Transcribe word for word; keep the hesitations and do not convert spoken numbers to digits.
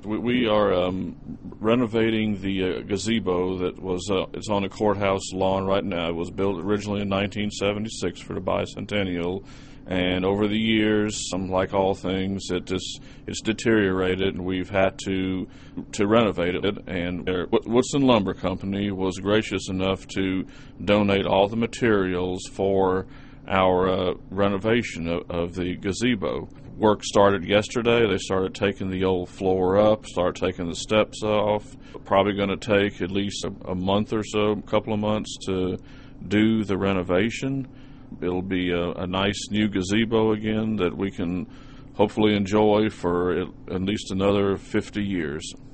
We, we are um, renovating the uh, gazebo that was uh, it's on the courthouse lawn right now. It was built originally in nineteen seventy-six for the bicentennial, and over the years, um, like all things, it just it's deteriorated, and we've had to to renovate it. And uh, Woodson Lumber Company was gracious enough to donate all the materials for our uh, renovation of, of the gazebo. Work started yesterday. They started taking the old floor up, started taking the steps off. Probably going to take at least a, a month or so, a couple of months to do the renovation. It'll be a, a nice new gazebo again that we can hopefully enjoy for at, at least another fifty years.